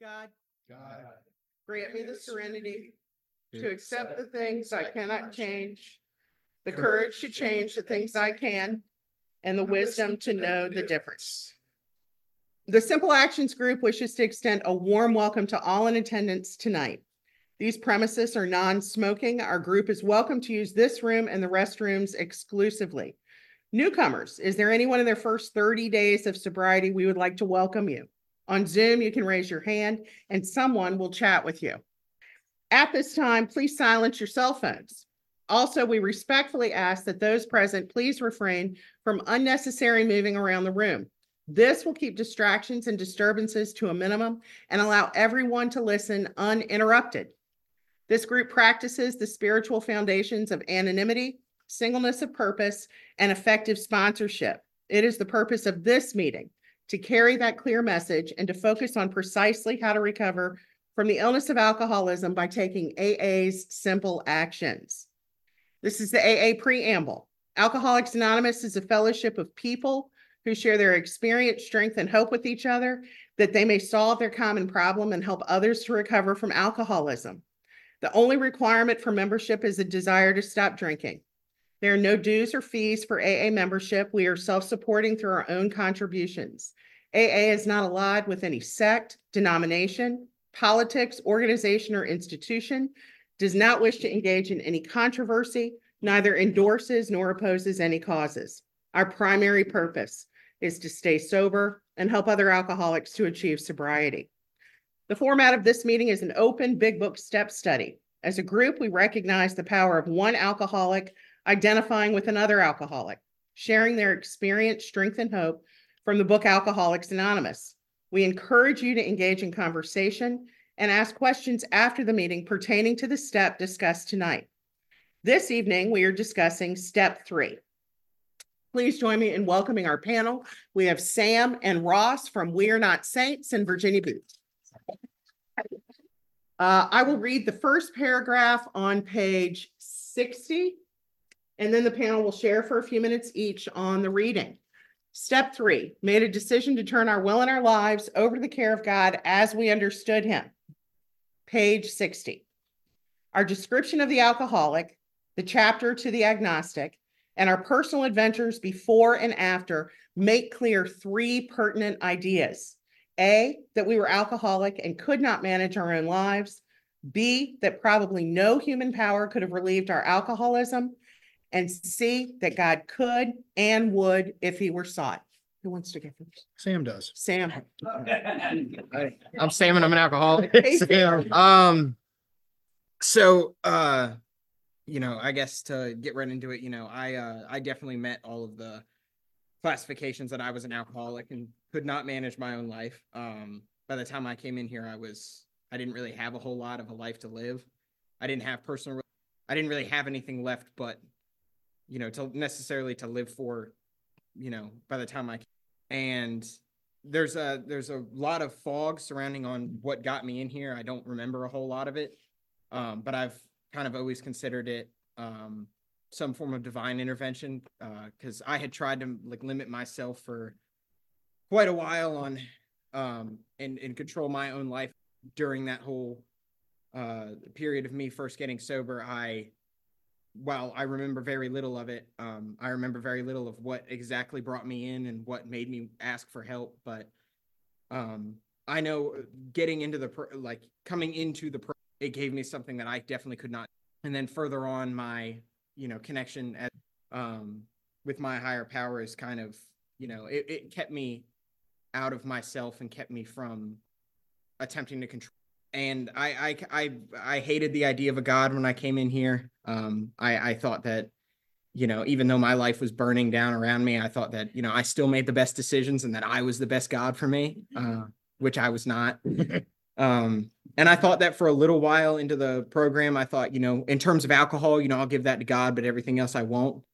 God, God, grant me the serenity to accept the things I cannot change, the courage to change the things I can, and the wisdom to know the difference. The Simple Actions Group wishes to extend a warm welcome to all in attendance tonight. These premises are non-smoking. Our group is welcome to use this room and the restrooms exclusively. Newcomers, is there anyone in their first 30 days of sobriety we would like to welcome you? On Zoom, you can raise your hand and someone will chat with you. At this time, please silence your cell phones. Also, we respectfully ask that those present please refrain from unnecessary moving around the room. This will keep distractions and disturbances to a minimum and allow everyone to listen uninterrupted. This group practices the spiritual foundations of anonymity, singleness of purpose, and effective sponsorship. It is the purpose of this meeting to carry that clear message and to focus on precisely how to recover from the illness of alcoholism by taking AA's simple actions. This is the AA preamble. Alcoholics Anonymous is a fellowship of people who share their experience, strength, and hope with each other, that they may solve their common problem and help others to recover from alcoholism. The only requirement for membership is a desire to stop drinking. There are no dues or fees for AA membership. We are self-supporting through our own contributions. AA is not allied with any sect, denomination, politics, organization, or institution, does not wish to engage in any controversy, neither endorses nor opposes any causes. Our primary purpose is to stay sober and help other alcoholics to achieve sobriety. The format of this meeting is an open Big Book step study. As a group, we recognize the power of one alcoholic identifying with another alcoholic, sharing their experience, strength, and hope from the book Alcoholics Anonymous. We encourage you to engage in conversation and ask questions after the meeting pertaining to the step discussed tonight. This evening, we are discussing step 3. Please join me in welcoming our panel. We have Sam and Ross from We Are Not Saints in Virginia Beach. I will read the first paragraph on page 60, and then the panel will share for a few minutes each on the reading. Step 3, made a decision to turn our will and our lives over to the care of God as we understood him. Page 60. Our description of the alcoholic, the chapter to the agnostic, and our personal adventures before and after make clear 3 pertinent ideas. A, that we were alcoholic and could not manage our own lives. B, that probably no human power could have relieved our alcoholism. And C, that God could and would if he were sought. Who wants to go first? Sam does. Sam. I'm Sam and I'm an alcoholic. Hey, Sam. So I guess to get right into it, I definitely met all of the classifications that I was an alcoholic and could not manage my own life. By the time I came in here, I didn't really have a whole lot of a life to live. I didn't really have anything left but, to live for, by the time and there's a lot of fog surrounding on what got me in here. I don't remember a whole lot of it. But I've kind of always considered it some form of divine intervention, because I had tried to limit myself for quite a while on and control my own life during that whole period of me first getting sober. While I remember very little of it, I remember very little of what exactly brought me in and what made me ask for help. But I know getting into coming into the it gave me something that I definitely could not. And then further on, my connection with my higher power is kind of it kept me out of myself and kept me from attempting to control. And I hated the idea of a God when I came in here. I thought that even though my life was burning down around me, I thought that I still made the best decisions and that I was the best God for me, which I was not. And I thought that for a little while into the program. I thought, in terms of alcohol, I'll give that to God, but everything else I won't.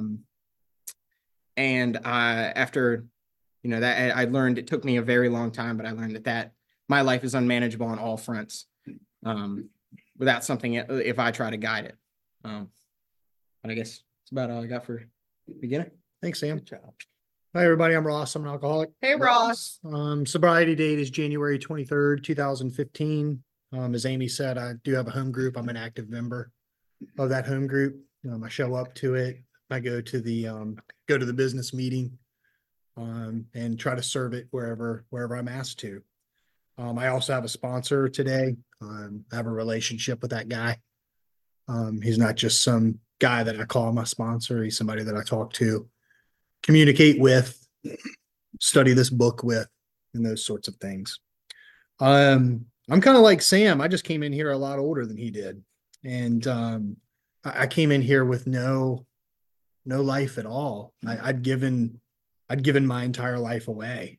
And after, that I learned, it took me a very long time, but I learned that my life is unmanageable on all fronts without something if I try to guide it. But I guess that's about all I got for beginning. Thanks, Sam. Good job. Hi, everybody. I'm Ross. I'm an alcoholic. Hey, Ross. Sobriety date is January 23rd, 2015. As Amy said, I do have a home group. I'm an active member of that home group. I show up to it. I go to the business meeting, and try to serve it wherever I'm asked to. I also have a sponsor today. I have a relationship with that guy. He's not just some guy that I call my sponsor. He's somebody that I talk to, communicate with, study this book with, and those sorts of things. I'm kind of like Sam. I just came in here a lot older than he did. And I came in here with no life at all. I'd given my entire life away.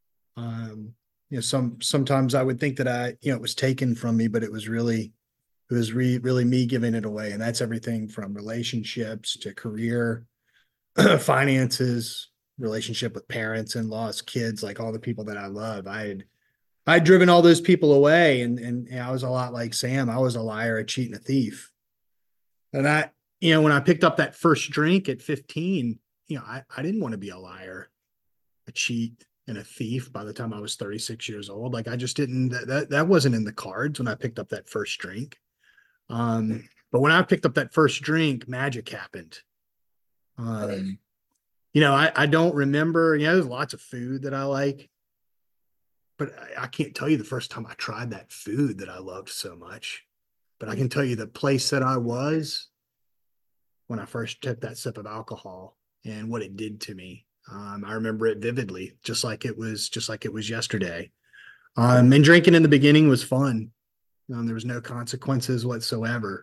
Sometimes I would think that it was taken from me, but it was really me giving it away. And that's everything from relationships to career, finances, relationship with parents, in-laws, kids, like all the people that I love. I'd driven all those people away, and I was a lot like Sam. I was a liar, a cheat, and a thief. And when I picked up that first drink at 15, I didn't want to be a liar, a cheat, and a thief by the time I was 36 years old. Like I just didn't, that wasn't in the cards when I picked up that first drink. But when I picked up that first drink, magic happened. I don't remember, there's lots of food that I like, but I can't tell you the first time I tried that food that I loved so much. But I can tell you the place that I was when I first took that sip of alcohol and what it did to me. I remember it vividly, just like it was yesterday. And drinking in the beginning was fun. There was no consequences whatsoever.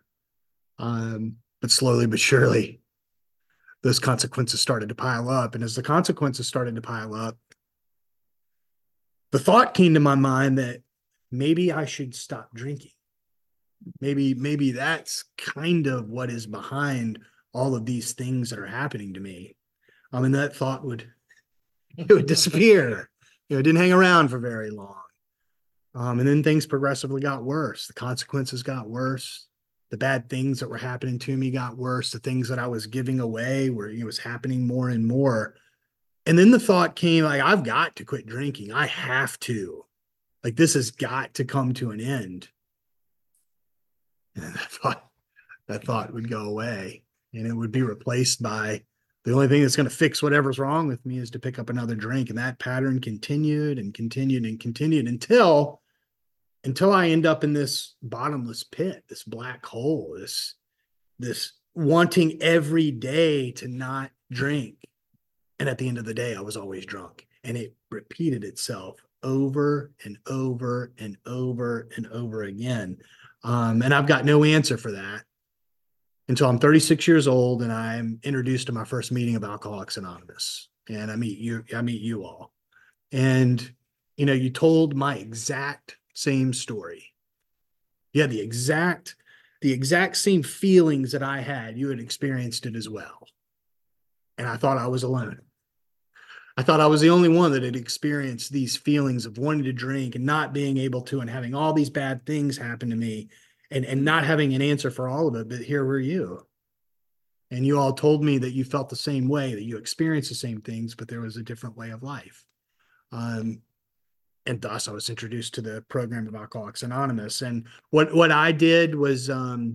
But slowly but surely, those consequences started to pile up. And as the consequences started to pile up, the thought came to my mind that maybe I should stop drinking. Maybe that's kind of what is behind all of these things that are happening to me. And that thought would disappear. It didn't hang around for very long. And then things progressively got worse. The consequences got worse. The bad things that were happening to me got worse. The things that I was giving away was happening more and more. And then the thought came, like, I've got to quit drinking. I have to. Like, this has got to come to an end. And that thought would go away, and it would be replaced by the only thing that's going to fix whatever's wrong with me is to pick up another drink. And that pattern continued and continued and continued until I end up in this bottomless pit, this black hole, this wanting every day to not drink. And at the end of the day, I was always drunk, and it repeated itself over and over and over and over again. And I've got no answer for that until I'm 36 years old and I'm introduced to my first meeting of Alcoholics Anonymous. And I meet you all. And, you told my exact same story. Yeah, the exact same feelings that I had, you had experienced it as well. And I thought I was alone. I thought I was the only one that had experienced these feelings of wanting to drink and not being able to, and having all these bad things happen to me and not having an answer for all of it. But here were you. And you all told me that you felt the same way, that you experienced the same things, but there was a different way of life. And thus I was introduced to the program of Alcoholics Anonymous. And what I did was,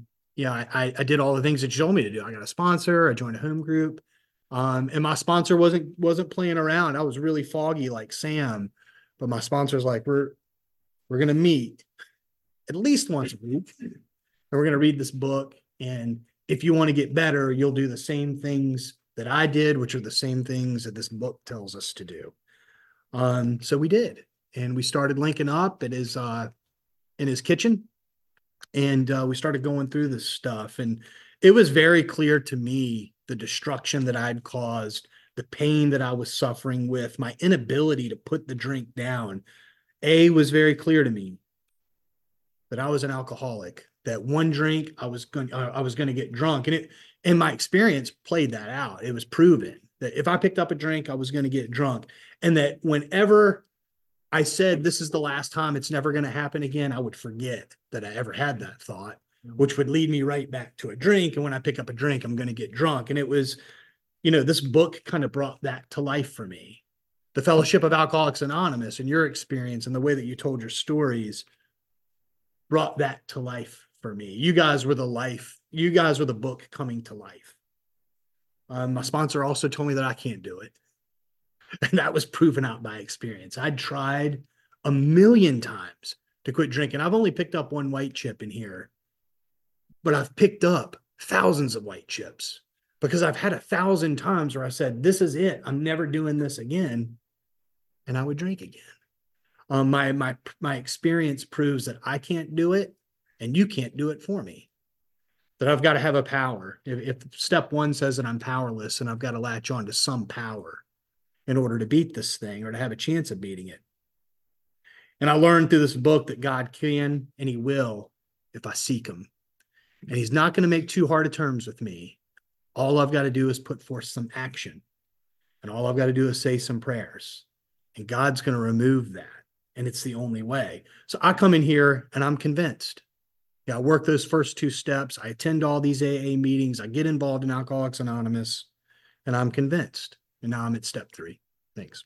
I did all the things that you told me to do. I got a sponsor, I joined a home group. And my sponsor wasn't playing around. I was really foggy like Sam, but my sponsor's like, we're going to meet at least once a week, and we're going to read this book. And if you want to get better, you'll do the same things that I did, which are the same things that this book tells us to do. So we did, and we started linking up in his kitchen, and we started going through this stuff, and it was very clear to me the destruction that I'd caused, the pain that I was suffering with, my inability to put the drink down. Was very clear to me that I was an alcoholic, that one drink I was going to get drunk. And my experience played that out. It was proven that if I picked up a drink, I was going to get drunk. And that whenever I said, this is the last time, it's never going to happen again, I would forget that I ever had that thought, which would lead me right back to a drink. And when I pick up a drink, I'm going to get drunk. And it was this book kind of brought that to life for me. The Fellowship of Alcoholics Anonymous and your experience and the way that you told your stories brought that to life for me. You guys were the book coming to life. My sponsor also told me that I can't do it. And that was proven out by experience. I'd tried a million times to quit drinking. I've only picked up one white chip in here, but I've picked up thousands of white chips because I've had 1,000 times where I said, this is it. I'm never doing this again. And I would drink again. My experience proves that I can't do it and you can't do it for me. That I've got to have a power. If step one says that I'm powerless and I've got to latch on to some power in order to beat this thing or to have a chance of beating it. And I learned through this book that God can and he will if I seek him. And he's not going to make too hard of terms with me. All I've got to do is put forth some action. And all I've got to do is say some prayers. And God's going to remove that. And it's the only way. So I come in here and I'm convinced. Yeah, I work those first 2 steps. I attend all these AA meetings. I get involved in Alcoholics Anonymous. And I'm convinced. And now I'm at step 3. Thanks.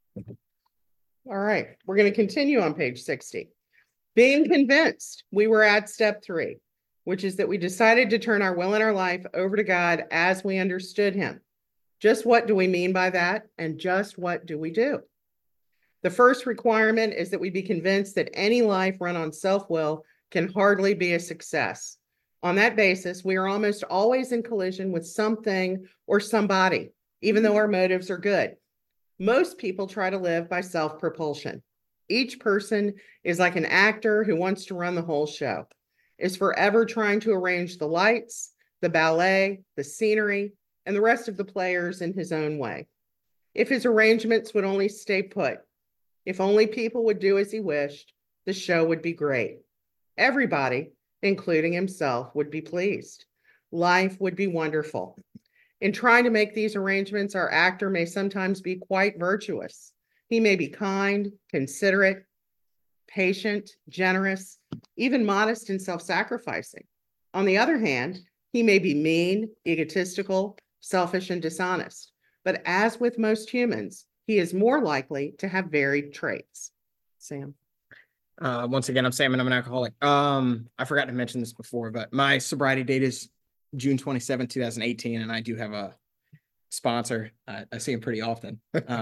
All right, we're going to continue on page 60. Being convinced, we were at step 3, which is that we decided to turn our will and our life over to God as we understood him. Just what do we mean by that? And just what do we do? The first requirement is that we be convinced that any life run on self-will can hardly be a success. On that basis, we are almost always in collision with something or somebody, even though our motives are good. Most people try to live by self-propulsion. Each person is like an actor who wants to run the whole show, is forever trying to arrange the lights, the ballet, the scenery, and the rest of the players in his own way. If his arrangements would only stay put, if only people would do as he wished, the show would be great. Everybody, including himself, would be pleased. Life would be wonderful. In trying to make these arrangements, our actor may sometimes be quite virtuous. He may be kind, considerate, patient, generous, even modest and self-sacrificing. On the other hand, he may be mean, egotistical, selfish, and dishonest. But as with most humans, he is more likely to have varied traits. Sam. Once again, I'm Sam and I'm an alcoholic. I forgot to mention this before, but my sobriety date is June 27, 2018, and I do have a sponsor. I see him pretty often.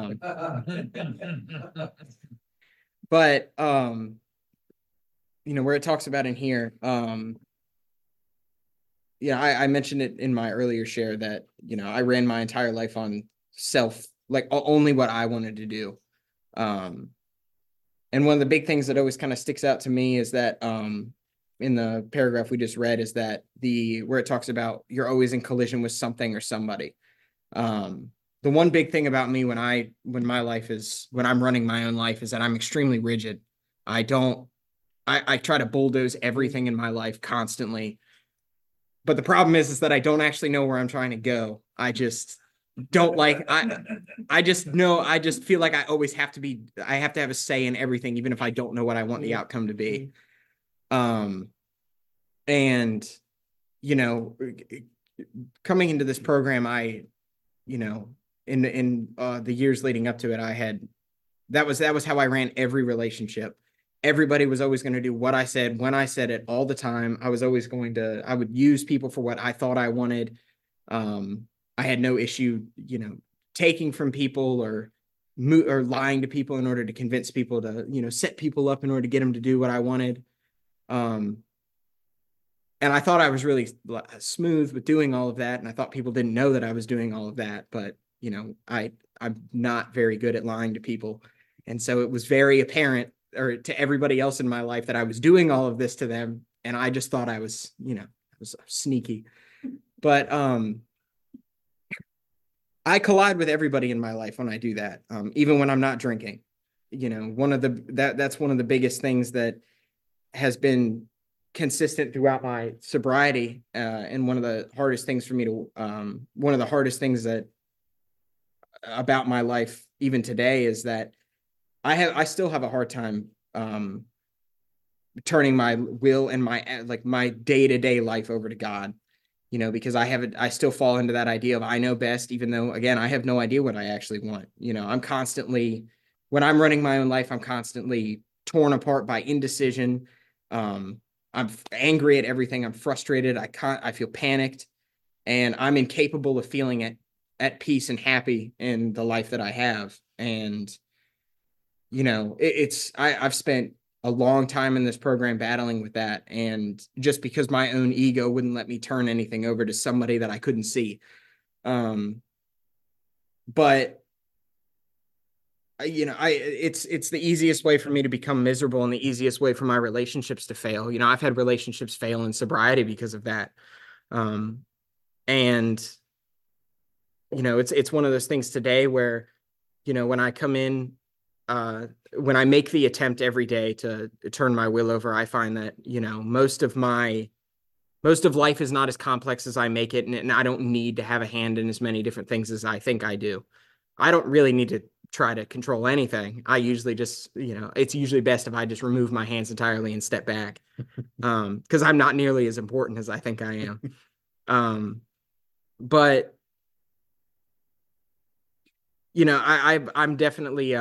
But where it talks about in here, I mentioned it in my earlier share that, I ran my entire life on self, like only what I wanted to do. And one of the big things that always kind of sticks out to me is that, in the paragraph we just read, is that where it talks about you're always in collision with something or somebody. The one big thing about me when I'm running my own life is that I'm extremely rigid. I try to bulldoze everything in my life constantly. But the problem is that I don't actually know where I'm trying to go. I just don't I just feel like I have to have a say in everything, even if I don't know what I want the outcome to be. And, coming into this program, in the years leading up to it, that was how I ran every relationship. Everybody was always going to do what I said, when I said it, all the time. I would use people for what I thought I wanted. I had no issue, taking from people or lying to people in order to convince people to, set people up in order to get them to do what I wanted. And I thought I was really smooth with doing all of that. And I thought people didn't know that I was doing all of that. But, I'm not very good at lying to people. And so it was very apparent to everybody else in my life that I was doing all of this to them. And I just thought I was, was sneaky. But I collide with everybody in my life when I do that, even when I'm not drinking. That's one of the biggest things that has been consistent throughout my sobriety, and one of the hardest things about my life even today is that I still have a hard time turning my will and my day-to-day life over to God. you know, because I still fall into that idea of I know best, even though, again, I have no idea what I actually want. You know, I'm constantly, when I'm running my own life, I'm constantly torn apart by indecision. I'm angry at everything. I'm frustrated. I feel panicked, and I'm incapable of feeling at peace and happy in the life that I have. And, you know, I've spent a long time in this program battling with that. And just because my own ego wouldn't let me turn anything over to somebody that I couldn't see. But you know, it's the easiest way for me to become miserable and the easiest way for my relationships to fail. You know, I've had relationships fail in sobriety because of that. And you know, it's one of those things today where, you know, when I come in, when I make the attempt every day to turn my will over, I find that, you know, most of life is not as complex as I make it. And I don't need to have a hand in as many different things as I think I do. I don't really need to try to control anything. I usually just, you know, it's usually best if I just remove my hands entirely and step back. Because I'm not nearly as important as I think I am. But you know, I'm definitely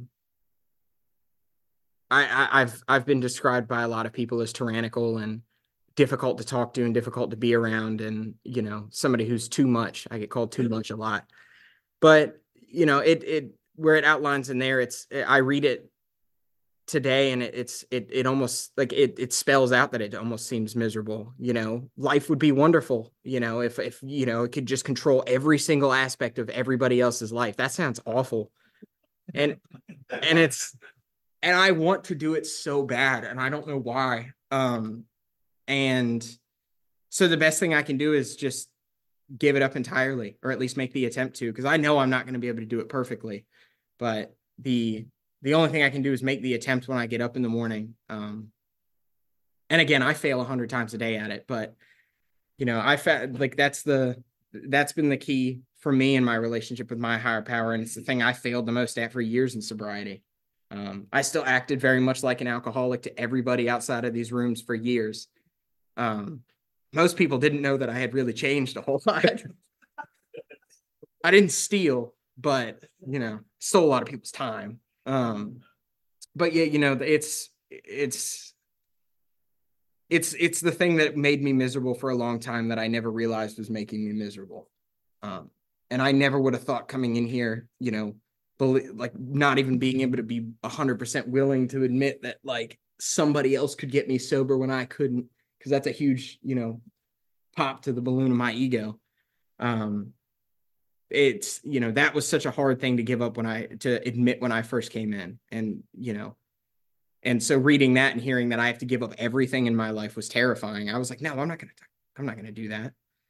I've been described by a lot of people as tyrannical and difficult to talk to and difficult to be around, and you know, somebody who's too much. I get called too much a lot. But you know, it where it outlines in there, I read it today, and it almost like it spells out that it almost seems miserable. You know, life would be wonderful, you know, if you know, it could just control every single aspect of everybody else's life. That sounds awful. And and I want to do it so bad, and I don't know why. And so the best thing I can do is just give it up entirely, or at least make the attempt to, because I know I'm not going to be able to do it perfectly. But the only thing I can do is make the attempt when I get up in the morning. And again, I fail 100 times a day at it, but you know, like that's been the key for me in my relationship with my higher power. And it's the thing I failed the most at for years in sobriety. I still acted very much like an alcoholic to everybody outside of these rooms for years. Most people didn't know that I had really changed a whole lot. I didn't steal, but you know, stole a lot of people's time. But yeah, you know, it's the thing that made me miserable for a long time that I never realized was making me miserable. And I never would have thought coming in here, you know, like not even being able to be 100% willing to admit that like somebody else could get me sober when I couldn't, because that's a huge, you know, pop to the balloon of my ego. It's, you know, that was such a hard thing to give up to admit when I first came in. And, you know, and so reading that and hearing that I have to give up everything in my life was terrifying. I was like, no, I'm not going to do that.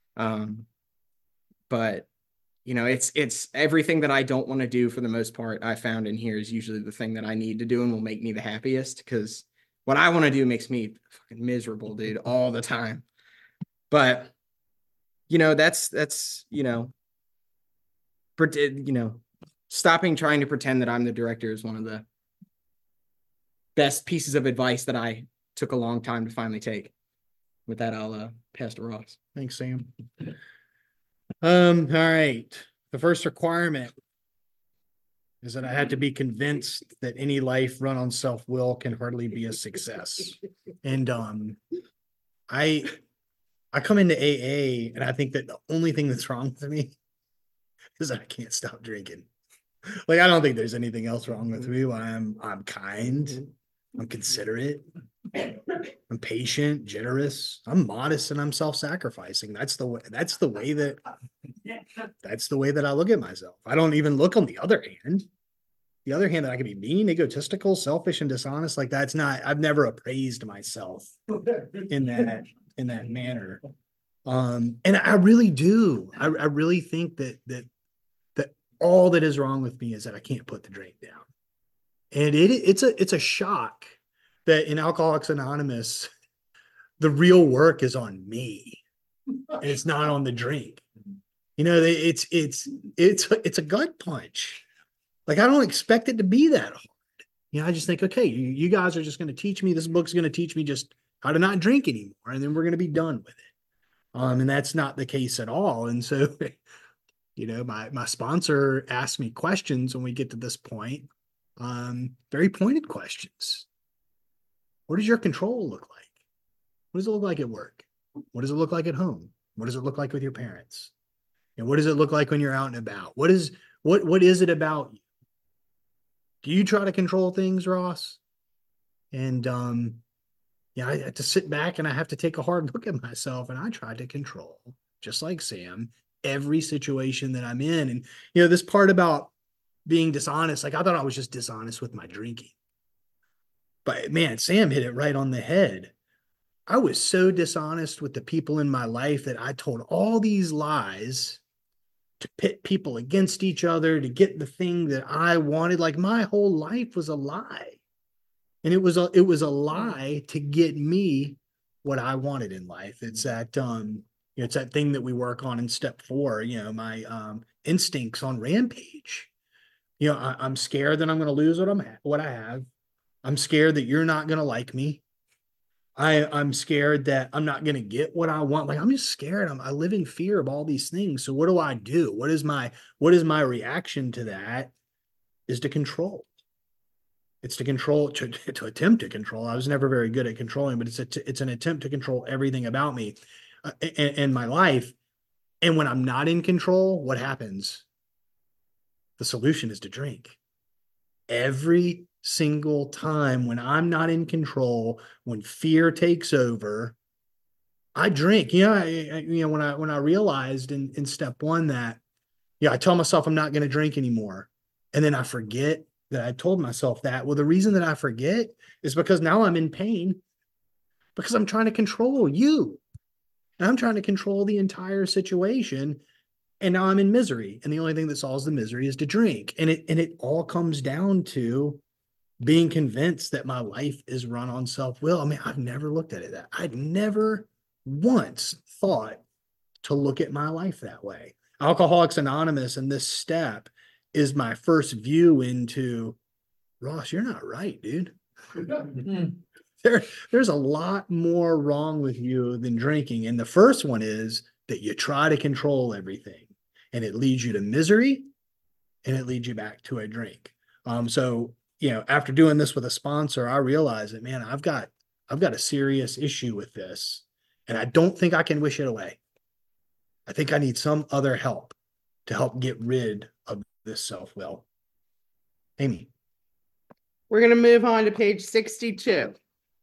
But you know, it's everything that I don't want to do for the most part. I found in here is usually the thing that I need to do and will make me the happiest, because what I want to do makes me fucking miserable, dude, all the time. But you know, that's you know, stopping trying to pretend that I'm the director is one of the best pieces of advice that I took a long time to finally take. With that, I'll pass to Ross. Thanks, Sam. All right. The first requirement is that I had to be convinced that any life run on self-will can hardly be a success. And I come into AA and I think that the only thing that's wrong with me is that I can't stop drinking. Like, I don't think there's anything else wrong with me. I'm kind, I'm considerate, I'm patient, generous, I'm modest, and I'm self-sacrificing. That's the way that I look at myself. I don't even look on the other hand. The other hand, that I can be mean, egotistical, selfish, and dishonest. Like, I've never appraised myself in that manner. And I really do. I really think that all that is wrong with me is that I can't put the drink down. And it's a shock that in Alcoholics Anonymous, the real work is on me and it's not on the drink. You know, it's a gut punch. Like, I don't expect it to be that hard. You know, I just think, okay, you guys are just going to teach me, this book's going to teach me just how to not drink anymore. And then we're going to be done with it. And that's not the case at all. And so, you know, my sponsor asked me questions when we get to this point, very pointed questions. What does your control look like? What does it look like at work? What does it look like at home? What does it look like with your parents? And what does it look like when you're out and about? What is it about you? Do you try to control things, Ross? And yeah, I have to sit back and I have to take a hard look at myself, and I try to control, just like Sam, every situation that I'm in. And you know, this part about being dishonest, like I thought I was just dishonest with my drinking. But man, Sam hit it right on the head. I was so dishonest with the people in my life that I told all these lies to pit people against each other to get the thing that I wanted. Like my whole life was a lie. And it was a lie to get me what I wanted in life. It's that you know, it's that thing that we work on in step 4, you know, my instincts on rampage. You know, I'm scared that I'm going to lose what I have. I'm scared that you're not going to like me. I'm scared that I'm not going to get what I want. Like I'm just scared. I live in fear of all these things. So what do I do? What is my reaction to that? Is to control. It's to control, to attempt to control. I was never very good at controlling, but it's an attempt to control everything about me and my life. And when I'm not in control, what happens? The solution is to drink. Every single time when I'm not in control, when fear takes over, I drink. You know, when I realized in step 1 that, yeah, I tell myself I'm not going to drink anymore, and then I forget that I told myself that. Well, the reason that I forget is because now I'm in pain because I'm trying to control you, and I'm trying to control the entire situation. And now I'm in misery. And the only thing that solves the misery is to drink. And it all comes down to being convinced that my life is run on self-will. I mean, I've never looked at it that. I'd never once thought to look at my life that way. Alcoholics Anonymous and this step is my first view into, Ross, you're not right, dude. There's a lot more wrong with you than drinking. And the first one is that you try to control everything, and it leads you to misery, and it leads you back to a drink. So, you know, after doing this with a sponsor, I realized that, man, I've got a serious issue with this, and I don't think I can wish it away. I think I need some other help to help get rid of this self-will. Amy. We're going to move on to page 62.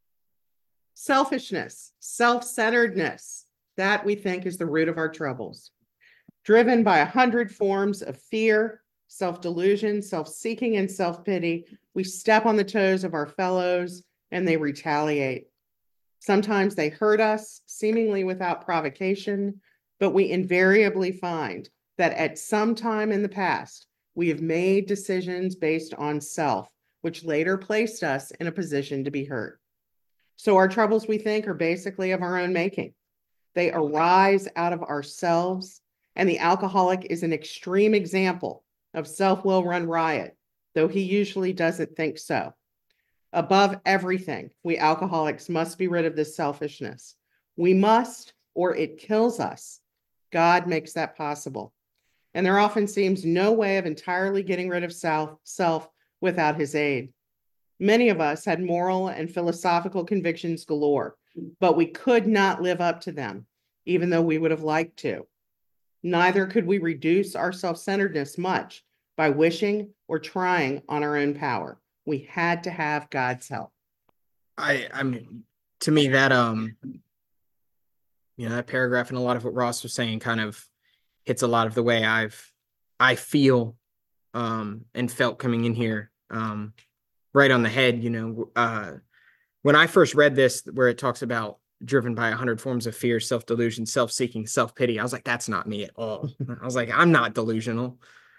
Selfishness, self-centeredness, that we think is the root of our troubles. Driven by 100 forms of fear, self-delusion, self-seeking, and self-pity, we step on the toes of our fellows and they retaliate. Sometimes they hurt us, seemingly without provocation, but we invariably find that at some time in the past, we have made decisions based on self, which later placed us in a position to be hurt. So our troubles, we think, are basically of our own making. They arise out of ourselves, and the alcoholic is an extreme example of self-will run riot, though he usually doesn't think so. Above everything, we alcoholics must be rid of this selfishness. We must, or it kills us. God makes that possible. And there often seems no way of entirely getting rid of self without his aid. Many of us had moral and philosophical convictions galore, but we could not live up to them, even though we would have liked to. Neither could we reduce our self-centeredness much by wishing or trying on our own power. We had to have God's help. I mean, to me, that you know, that paragraph and a lot of what Ross was saying kind of hits a lot of the way I feel and felt coming in here. Right on the head. You know, when I first read this, where it talks about driven by 100 forms of fear, self-delusion, self-seeking, self-pity, I was like, that's not me at all. I was like, I'm not delusional.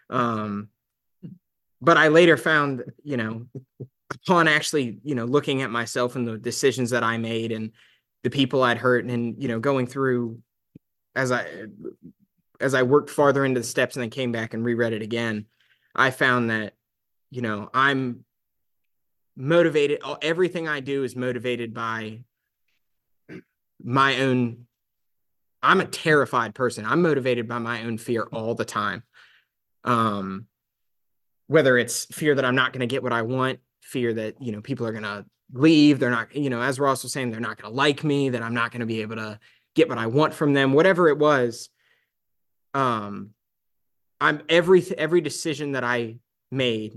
But I later found, you know, upon actually, you know, looking at myself and the decisions that I made and the people I'd hurt, and, you know, going through as I worked farther into the steps and then came back and reread it again, I found that, you know, I'm motivated. Everything I do is motivated by my own I'm a terrified person. I'm motivated by my own fear all the time. Whether it's fear that I'm not going to get what I want, fear that, people are going to leave. They're not, as Ross was saying, they're not going to like me, that I'm not going to be able to get what I want from them, whatever it was. Every decision that I made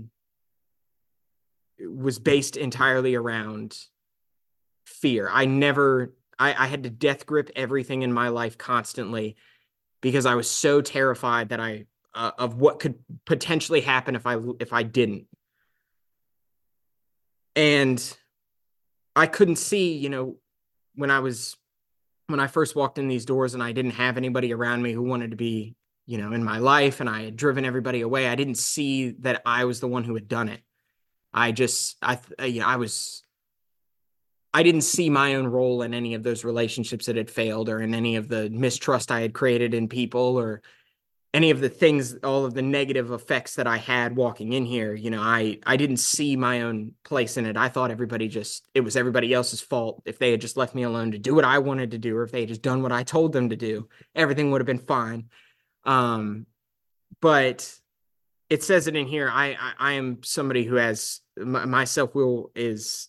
was based entirely around fear. I had to death grip everything in my life constantly because I was so terrified that of what could potentially happen if I didn't. And I couldn't see, when I first walked in these doors and I didn't have anybody around me who wanted to be, in my life, and I had driven everybody away, I didn't see that I was the one who had done it. I didn't see my own role in any of those relationships that had failed, or in any of the mistrust I had created in people, or any of the things, all of the negative effects that I had walking in here. I didn't see my own place in it. I thought it was everybody else's fault. If they had just left me alone to do what I wanted to do, or if they had just done what I told them to do, everything would have been fine. But it says it in here. I am somebody who has my self-will is,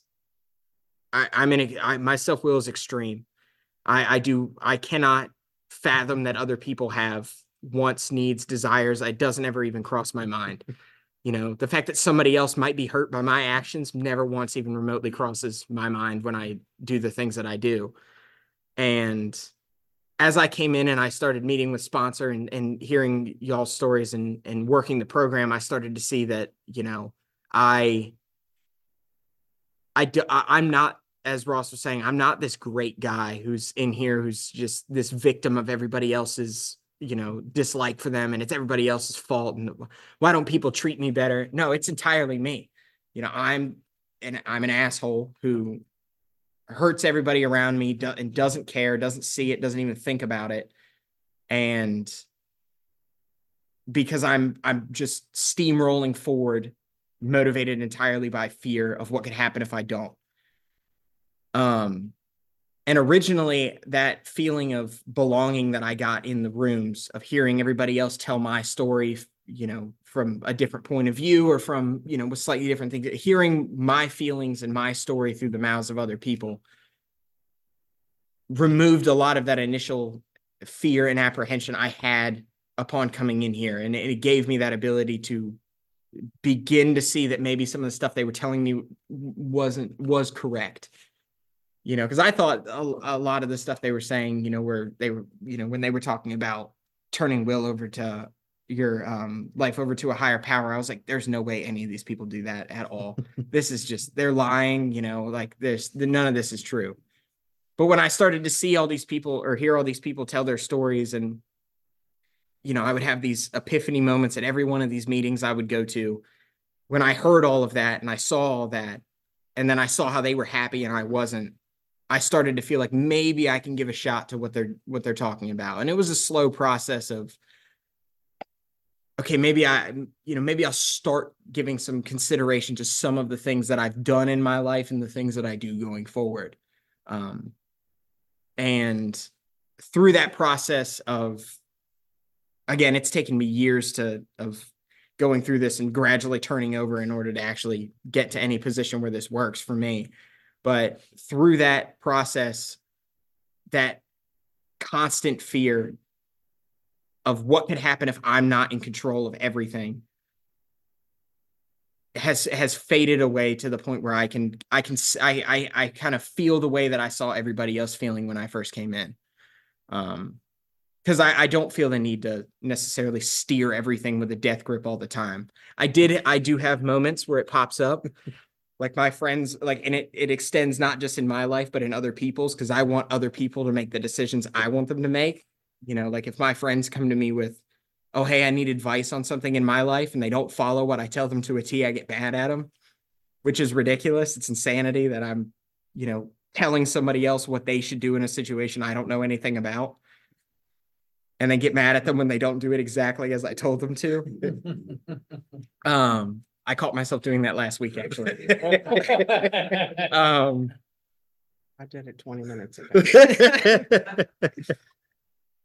my self-will is extreme. I cannot fathom that other people have wants, needs, desires. It doesn't ever even cross my mind. The fact that somebody else might be hurt by my actions never once even remotely crosses my mind when I do the things that I do. And as I came in and I started meeting with sponsor and hearing y'all's stories and working the program, I started to see that, I'm not, as Ross was saying, I'm not this great guy who's in here, who's just this victim of everybody else's, dislike for them, and it's everybody else's fault. And why don't people treat me better? No, it's entirely me. I'm an asshole who hurts everybody around me and doesn't care, doesn't see it, doesn't even think about it. And because I'm just steamrolling forward, motivated entirely by fear of what could happen if I don't. And originally, that feeling of belonging that I got in the rooms, of hearing everybody else tell my story, from a different point of view, or from, with slightly different things, hearing my feelings and my story through the mouths of other people removed a lot of that initial fear and apprehension I had upon coming in here. And it gave me that ability to begin to see that maybe some of the stuff they were telling me was correct. Because I thought a lot of the stuff they were saying, when they were talking about turning will over to your life over to a higher power, I was like, there's no way any of these people do that at all. This is just, they're lying, none of this is true. But when I started to see all these people, or hear all these people tell their stories, and, I would have these epiphany moments at every one of these meetings I would go to, when I heard all of that and I saw all that, and then I saw how they were happy and I wasn't, I started to feel like maybe I can give a shot to what they're talking about. And it was a slow process of, okay, maybe I'll start giving some consideration to some of the things that I've done in my life and the things that I do going forward. And through that process of, again, it's taken me years of going through this and gradually turning over in order to actually get to any position where this works for me. But through that process, that constant fear of what could happen if I'm not in control of everything has faded away to the point where I kind of feel the way that I saw everybody else feeling when I first came in. Because I don't feel the need to necessarily steer everything with a death grip all the time. I do have moments where it pops up. Like my friends, and it extends not just in my life, but in other people's, because I want other people to make the decisions I want them to make. If my friends come to me with, oh, hey, I need advice on something in my life, and they don't follow what I tell them to a T, I get mad at them, which is ridiculous. It's insanity that I'm, telling somebody else what they should do in a situation I don't know anything about, and then get mad at them when they don't do it exactly as I told them to. I caught myself doing that last week, actually. I did it 20 minutes ago.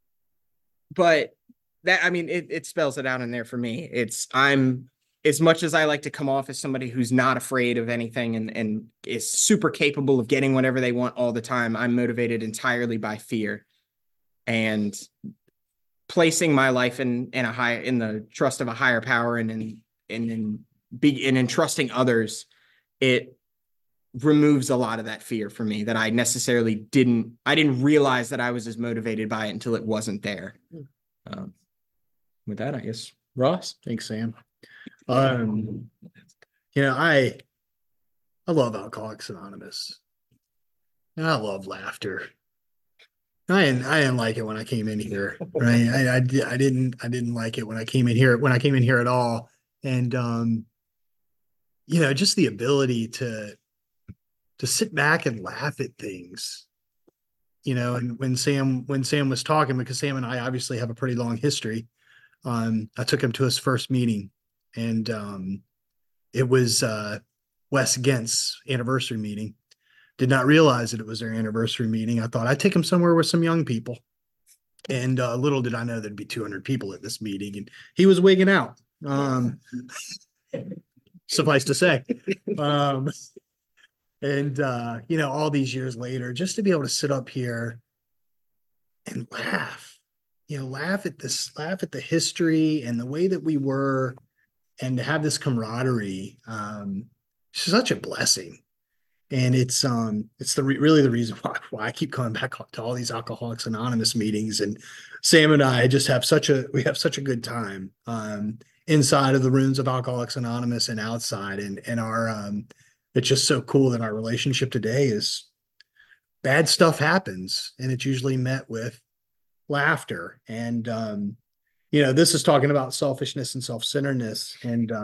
but that, I mean, it spells it out in there for me. I'm, as much as I like to come off as somebody who's not afraid of anything and is super capable of getting whatever they want all the time, I'm motivated entirely by fear. And placing my life in the trust of a higher power and in trusting others, it removes a lot of that fear for me that I didn't realize that I was as motivated by it until it wasn't there. With that, I guess, Ross. Thanks, Sam. I love Alcoholics Anonymous. And I love laughter. I didn't like it when I came in here, right? I didn't like it when I came in here at all. And just the ability to sit back and laugh at things. And when Sam was talking, because Sam and I obviously have a pretty long history, I took him to his first meeting, and it was Wes Gent's anniversary meeting. Did not realize that it was their anniversary meeting. I thought I'd take him somewhere with some young people. And little did I know there'd be 200 people at this meeting, and he was wigging out. Suffice to say. All these years later, just to be able to sit up here and laugh, laugh at the history and the way that we were, and to have this camaraderie, it's such a blessing. And it's really the reason why I keep coming back to all these Alcoholics Anonymous meetings. And Sam and I just have such a good time inside of the rooms of Alcoholics Anonymous and outside. And our it's just so cool that our relationship today is, bad stuff happens, and it's usually met with laughter. And this is talking about selfishness and self-centeredness.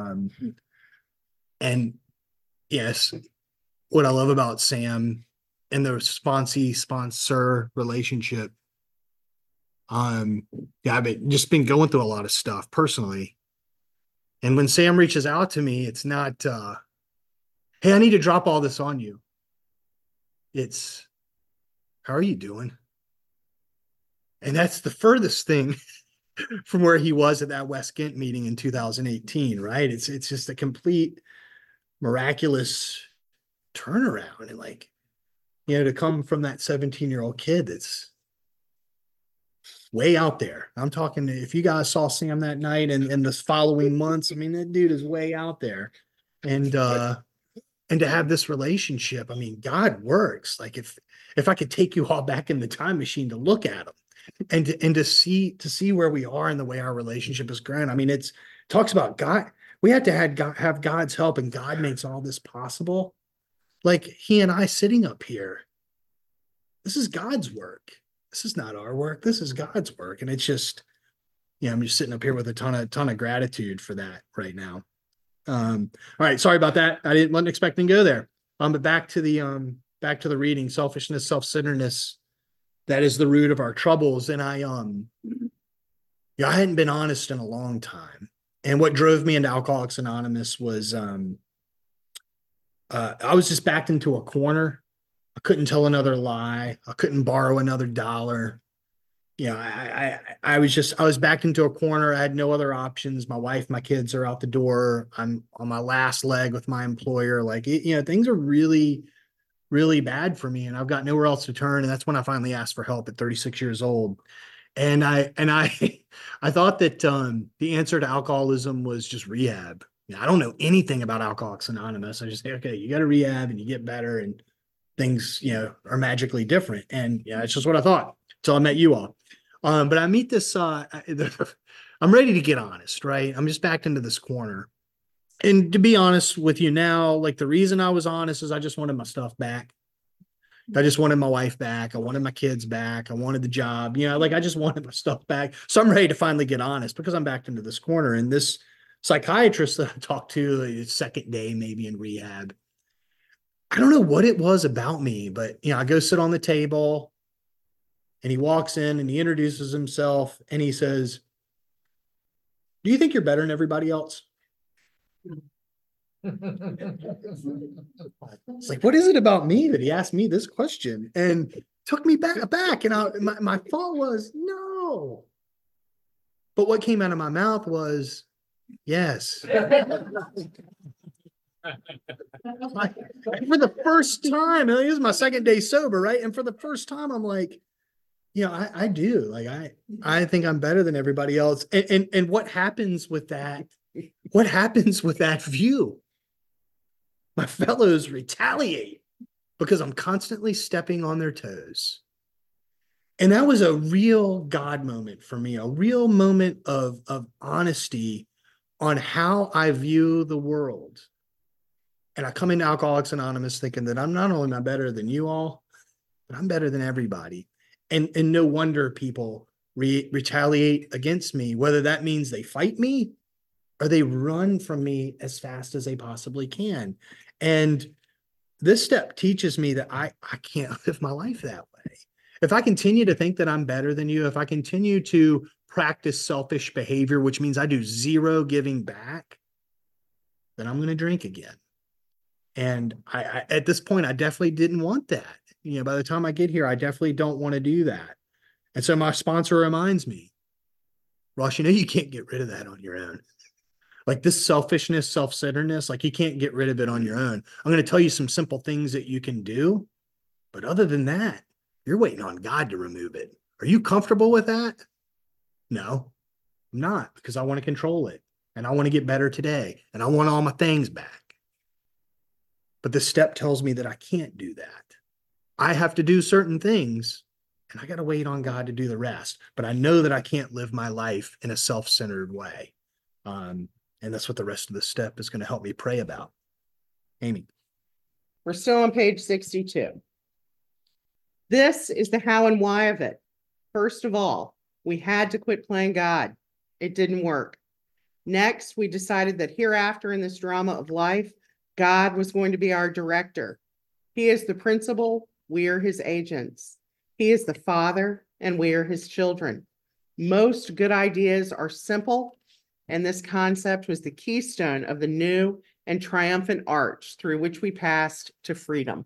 And yes, what I love about Sam and the sponsor relationship, I've just been going through a lot of stuff personally. And when Sam reaches out to me, it's not, hey, I need to drop all this on you. It's, how are you doing? And that's the furthest thing from where he was at that Wes Gent meeting in 2018, right? It's just a complete miraculous turnaround. And to come from that 17-year-old kid that's way out there. I'm talking, if you guys saw Sam that night and the following months, I mean, that dude is way out there. And to have this relationship, I mean, God works. Like if I could take you all back in the time machine to look at them and to see where we are and the way our relationship has grown. I mean, it talks about God. We had to have God's help, and God makes all this possible. Like he and I sitting up here, this is God's work. This is not our work. This is God's work. And it's just, I'm just sitting up here with a ton of gratitude for that right now. All right. Sorry about that. I wasn't expecting to go there. But back to the reading, selfishness, self-centeredness. That is the root of our troubles. And I hadn't been honest in a long time. And what drove me into Alcoholics Anonymous was, I was just backed into a corner. I couldn't tell another lie. I couldn't borrow another dollar. I was backed into a corner. I had no other options. My wife, my kids are out the door. I'm on my last leg with my employer. Things are really, really bad for me, and I've got nowhere else to turn. And that's when I finally asked for help at 36 years old. And I thought that the answer to alcoholism was just rehab. I don't know anything about Alcoholics Anonymous. I just say, okay, you got to rehab and you get better, and things, are magically different. And it's just what I thought until I met you all. But I meet this, I'm ready to get honest, right? I'm just backed into this corner. And to be honest with you now, the reason I was honest is I just wanted my stuff back. I just wanted my wife back. I wanted my kids back. I wanted the job, I just wanted my stuff back. So I'm ready to finally get honest because I'm backed into this corner. And this psychiatrist that I talked to the second day, maybe in rehab, I don't know what it was about me, but I go sit on the table, and he walks in and he introduces himself and he says, "Do you think you're better than everybody else?" It's like, what is it about me that he asked me this question? And took me back. And my thought was, no, But what came out of my mouth was, yes. Like, for the first time, this is my second day sober, right? And for the first time, I'm like, I do. Like, I think I'm better than everybody else. And what happens with that? What happens with that view? My fellows retaliate because I'm constantly stepping on their toes. And that was a real God moment for me, a real moment of honesty on how I view the world. And I come into Alcoholics Anonymous thinking that I'm not only better than you all, but I'm better than everybody. And no wonder people retaliate against me, whether that means they fight me or they run from me as fast as they possibly can. And this step teaches me that I can't live my life that way. If I continue to think that I'm better than you, if I continue to practice selfish behavior, which means I do zero giving back, then I'm going to drink again. And I at this point, I definitely didn't want that. By the time I get here, I definitely don't want to do that. And so my sponsor reminds me, Ross, you can't get rid of that on your own. Like this selfishness, self-centeredness, like you can't get rid of it on your own. I'm going to tell you some simple things that you can do. But other than that, you're waiting on God to remove it. Are you comfortable with that? No, I'm not, because I want to control it and I want to get better today and I want all my things back. But the step tells me that I can't do that. I have to do certain things and I got to wait on God to do the rest. But I know that I can't live my life in a self-centered way. And that's what the rest of the step is going to help me pray about. Amy. We're still on page 62. This is the how and why of it. First of all, we had to quit playing God. It didn't work. Next, we decided that hereafter in this drama of life, God was going to be our director. He is the principal, we are his agents. He is the father, and we are his children. Most good ideas are simple, and this concept was the keystone of the new and triumphant arch through which we passed to freedom.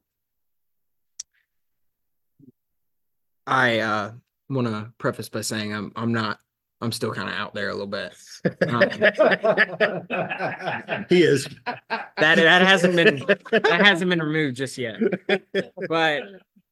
I want to preface by saying I'm still kind of out there a little bit. He is. That hasn't been removed just yet. But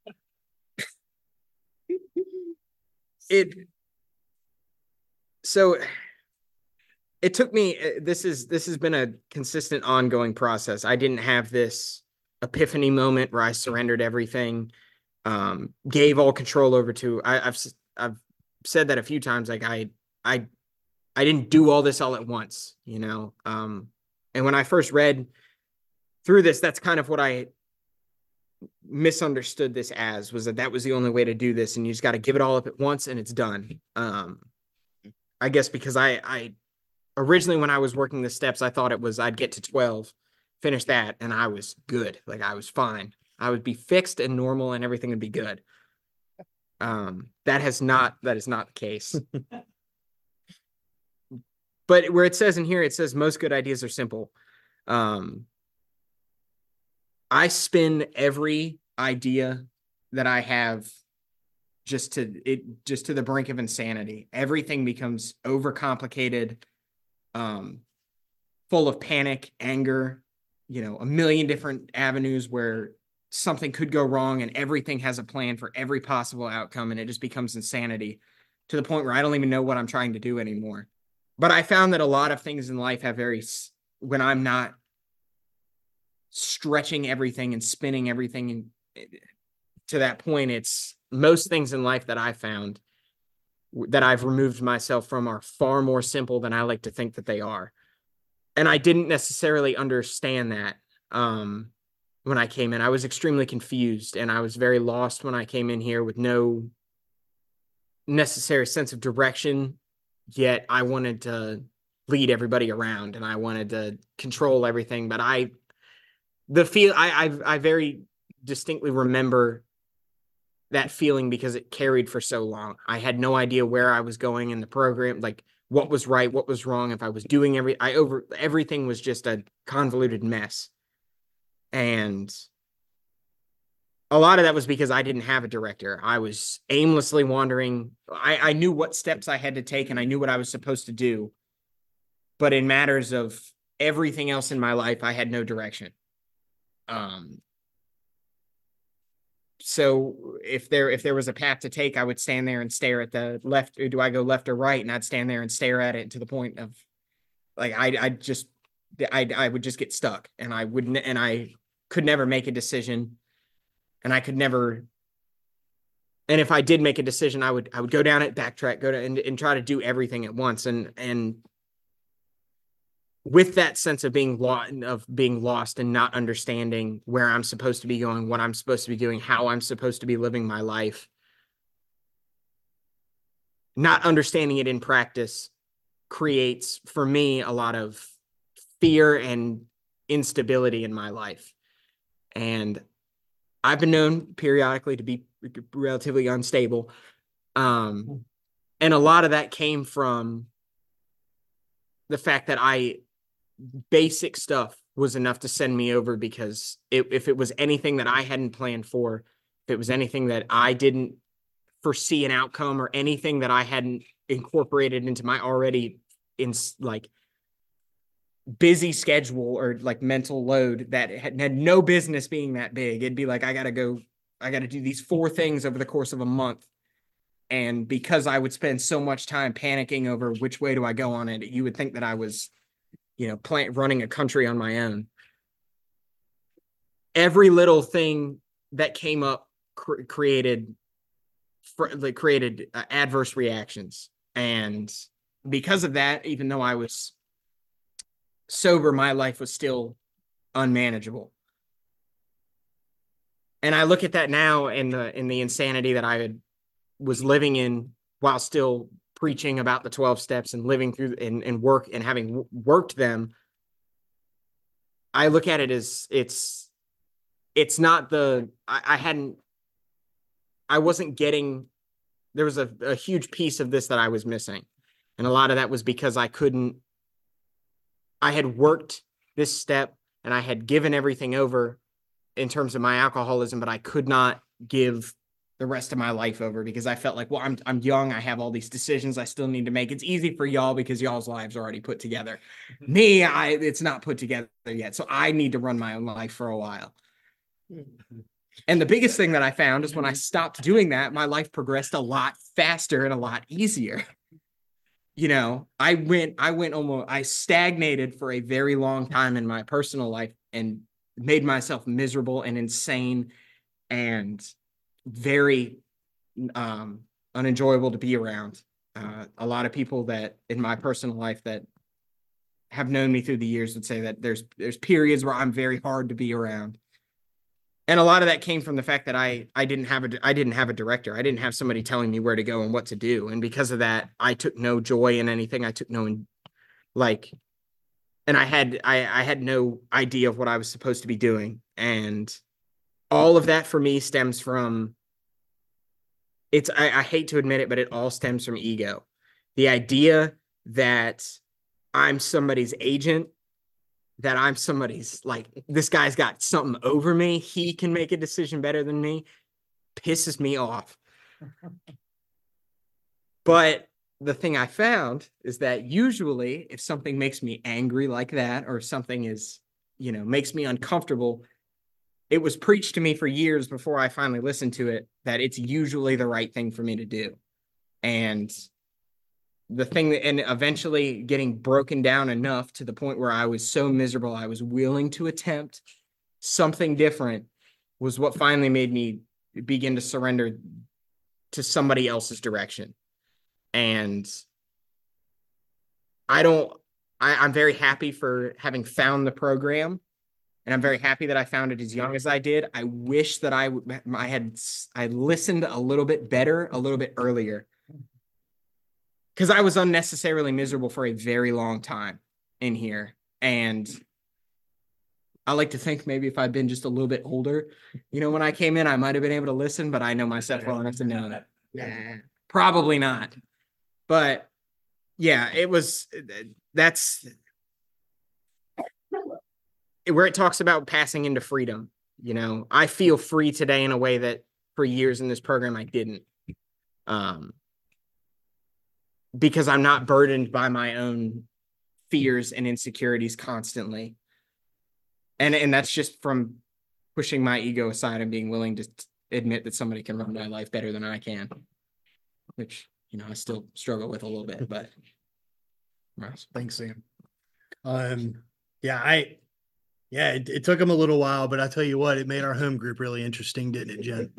it took me, this has been a consistent ongoing process. I didn't have this epiphany moment where I surrendered everything, gave all control over to, I've said that a few times. Like I didn't do all this all at once, and when I first read through this, that's kind of what I misunderstood this as, was that was the only way to do this. And you just got to give it all up at once and it's done. I guess because I originally, when I was working the steps, I thought it was, I'd get to 12, finish that, and I was good. Like I was fine. I would be fixed and normal and everything would be good. That is not the case. But where it says in here, it says most good ideas are simple. I spin every idea that I have just to the brink of insanity. Everything becomes overcomplicated, full of panic, anger, a million different avenues where something could go wrong and everything has a plan for every possible outcome. And it just becomes insanity to the point where I don't even know what I'm trying to do anymore. But I found that a lot of things in life have when I'm not stretching everything and spinning everything to that point, it's most things in life that I found that I've removed myself from are far more simple than I like to think that they are. And I didn't necessarily understand that when I came in. I was extremely confused and I was very lost when I came in here with no necessary sense of direction. Yet I wanted to lead everybody around and I wanted to control everything. But I very distinctly remember that feeling because it carried for so long. I had no idea where I was going in the program, like what was right, what was wrong. If I was doing everything was just a convoluted mess. And a lot of that was because I didn't have a director. I was aimlessly wandering. I knew what steps I had to take and I knew what I was supposed to do. But in matters of everything else in my life, I had no direction. So if there was a path to take, I would stand there and stare at the left. Or do I go left or right? And I'd stand there and stare at it to the point of like I would just get stuck, and I wouldn't, and I could never make a decision, and I could never. And if I did make a decision, I would go down it, backtrack, go to and try to do everything at once, and with that sense of being lost and not understanding where I'm supposed to be going, what I'm supposed to be doing, how I'm supposed to be living my life, not understanding it in practice creates for me a lot of fear and instability in my life. And I've been known periodically to be relatively unstable. And a lot of that came from the fact that basic stuff was enough to send me over, because if it was anything that I hadn't planned for, if it was anything that I didn't foresee an outcome, or anything that I hadn't incorporated into my already busy schedule or like mental load that had no business being that big, it'd be like, I got to do these 4 things over the course of a month. And because I would spend so much time panicking over which way do I go on it, you would think that I was, running a country on my own. Every little thing that came up created adverse reactions. And because of that, even though I was sober, my life was still unmanageable. And I look at that now in the insanity that I was living in while still preaching about the 12 steps and living through and work and having worked them. I look at it as it's not I wasn't getting, there was a huge piece of this that I was missing. And a lot of that was because I had worked this step and I had given everything over in terms of my alcoholism, but I could not give the rest of my life over because I felt like, well, I'm young. I have all these decisions I still need to make. It's easy for y'all because y'all's lives are already put together. Me, it's not put together yet. So I need to run my own life for a while. And the biggest thing that I found is when I stopped doing that, my life progressed a lot faster and a lot easier. I stagnated for a very long time in my personal life and made myself miserable and insane and very unenjoyable to be around. A lot of people that in my personal life that have known me through the years would say that there's periods where I'm very hard to be around. And a lot of that came from the fact that I didn't have a director. I didn't have somebody telling me where to go and what to do. And because of that, I took no joy in anything. I took and I had no idea of what I was supposed to be doing. And all of that for me stems from I hate to admit it, but it all stems from ego. The idea that I'm somebody's agent, that I'm somebody's this guy's got something over me. He can make a decision better than me. Pisses me off. But the thing I found is that usually if something makes me angry like that, or if something is, makes me uncomfortable, it was preached to me for years before I finally listened to it, that it's usually the right thing for me to do. And and eventually getting broken down enough to the point where I was so miserable, I was willing to attempt something different, was what finally made me begin to surrender to somebody else's direction. And I'm very happy for having found the program. And I'm very happy that I found it as young as I did. I wish that I listened a little bit better, a little bit earlier, because I was unnecessarily miserable for a very long time in here. And I like to think maybe if I'd been just a little bit older, when I came in, I might have been able to listen, but I know myself well enough to know that. Yeah, probably not. But yeah, that's where it talks about passing into freedom. You know, I feel free today in a way that for years in this program I didn't. Because I'm not burdened by my own fears and insecurities constantly. And that's just from pushing my ego aside and being willing to admit that somebody can run my life better than I can, which, you know, I still struggle with a little bit, but. Thanks, Sam. It took him a little while, but I tell you what, it made our home group really interesting, didn't it, Jen?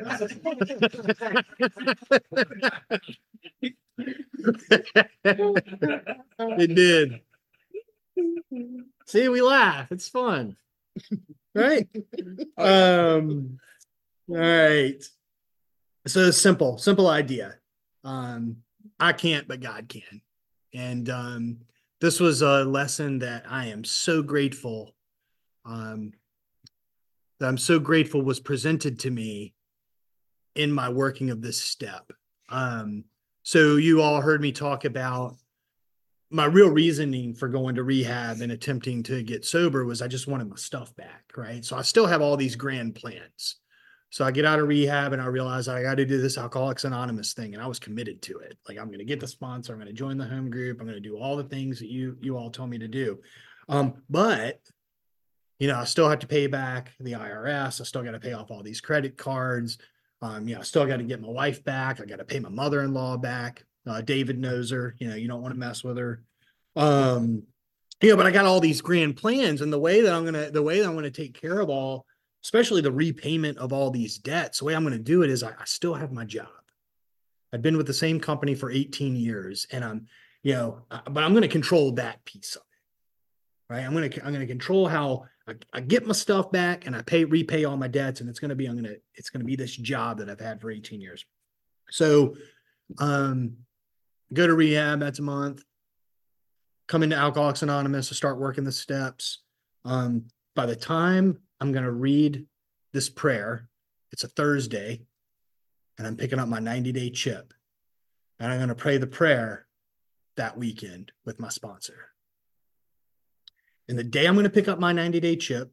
It did. See, we laugh. It's fun. Right? All right. So simple idea. I can't, but God can. And this was a lesson that I am so grateful was presented to me in my working of this step. So you all heard me talk about my real reasoning for going to rehab and attempting to get sober was I just wanted my stuff back, right? So I still have all these grand plans. So I get out of rehab and I realize I got to do this Alcoholics Anonymous thing. And I was committed to it. Like, I'm going to get the sponsor. I'm going to join the home group. I'm going to do all the things that you all told me to do. But you know, I still have to pay back the IRS. I still got to pay off all these credit cards. I still got to get my wife back. I got to pay my mother-in-law back. David knows her, you know, you don't want to mess with her. But I got all these grand plans, and the way that I'm going to take care of all, especially the repayment of all these debts, the way I'm going to do it is I still have my job. I've been with the same company for 18 years and but I'm going to control that piece of it, right? I'm going to control how I get my stuff back and I repay all my debts. And it's going to be this job that I've had for 18 years. So, go to rehab. That's a month. Come into Alcoholics Anonymous to start working the steps. By the time I'm going to read this prayer, it's a Thursday, and I'm picking up my 90-day chip, and I'm going to pray the prayer that weekend with my sponsor. And the day I'm going to pick up my 90-day chip,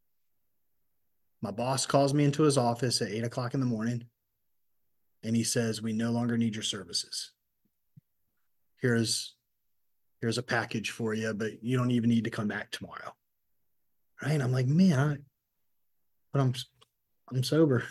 my boss calls me into his office at 8:00 in the morning, and he says, "We no longer need your services. Here's a package for you, but you don't even need to come back tomorrow." Right? And I'm like, man, but I'm sober.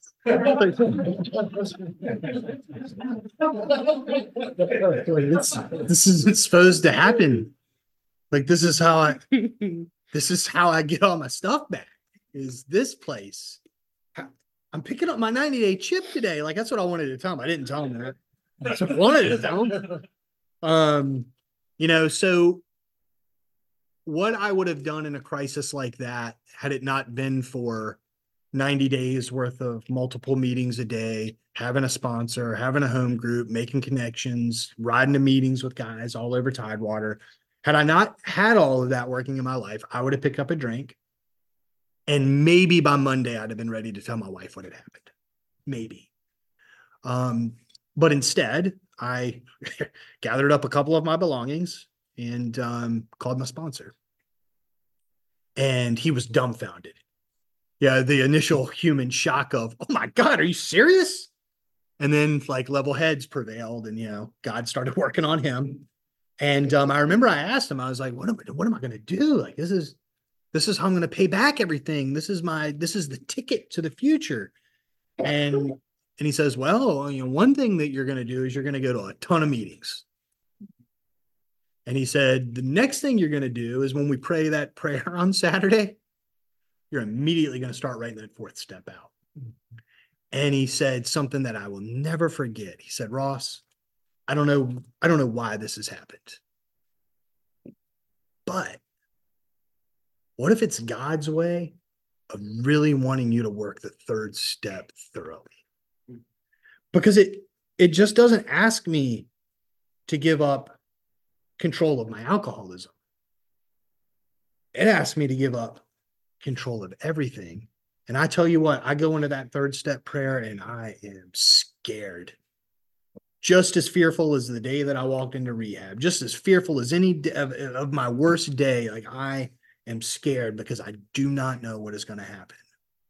This is supposed to happen. Like, this is how I get all my stuff back, is this place. I'm picking up my 90-day chip today. Like, that's what I wanted to tell him. I didn't tell him that. That's what I wanted to tell him. So what I would have done in a crisis like that, had it not been for 90 days worth of multiple meetings a day, having a sponsor, having a home group, making connections, riding to meetings with guys all over Tidewater. Had I not had all of that working in my life, I would have picked up a drink. And maybe by Monday, I'd have been ready to tell my wife what had happened. Maybe. But instead, I gathered up a couple of my belongings and called my sponsor. And he was dumbfounded. Yeah, the initial human shock of, "Oh my God, are you serious?" And then like level heads prevailed, and God started working on him. And I remember I asked him, I was like, what am I going to do? Like, this is how I'm going to pay back everything. This is the ticket to the future. And he says, "Well, one thing that you're going to do is you're going to go to a ton of meetings." And he said, "The next thing you're going to do is when we pray that prayer on Saturday, you're immediately going to start writing that fourth step out." And he said something that I will never forget. He said, "Ross, I don't know why this has happened, but what if it's God's way of really wanting you to work the third step thoroughly? Because it just doesn't ask me to give up control of my alcoholism. It asks me to give up control of everything." And I tell you what, I go into that third step prayer and I am scared. Just as fearful as the day that I walked into rehab, just as fearful as any of my worst day. Like, I am scared because I do not know what is going to happen.